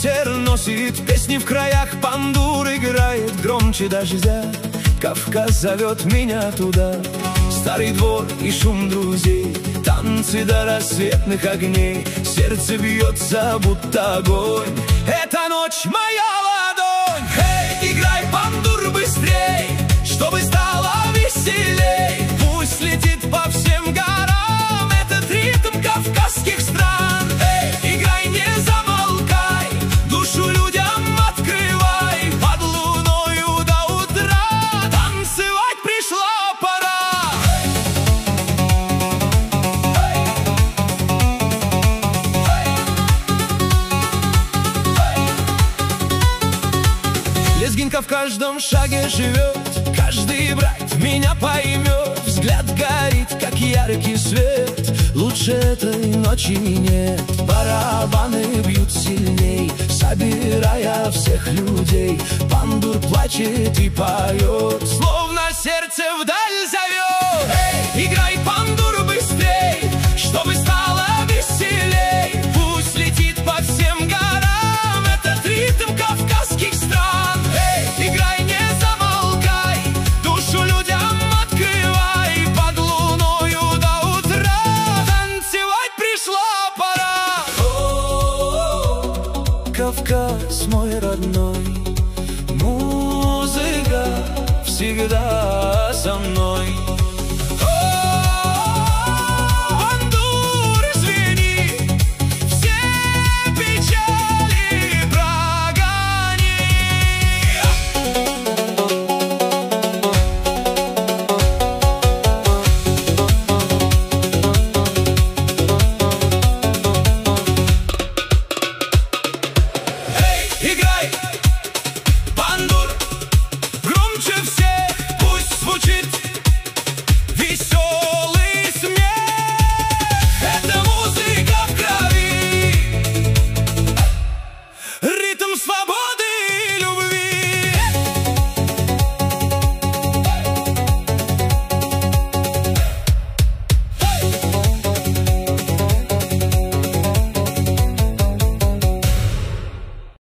ветер носит песни в краях, пандур играет громче дождя. Кавказ зовет меня туда. Старый двор и шум друзей, танцы до рассветных огней. Сердце бьется, будто огонь. Эта ночь моя ладонь. Эй, играй, пандур, быстрей, чтобы стало веселей. Пусть летит по всем горам этот ритм кавказских стран. Эй, играй, не замолкай, душу людям открывай. Под луною до утра танцевать пришла пора. Лезгинка в каждом шаге живет, каждый брат меня поймет. Взгляд горит, как яркий свет, лучше этой ночи нет. Барабаны бьют сильней, собирая всех людей. Пандур плачет и поет, словно сердце вдаль зовет. Эй, играй, пандур!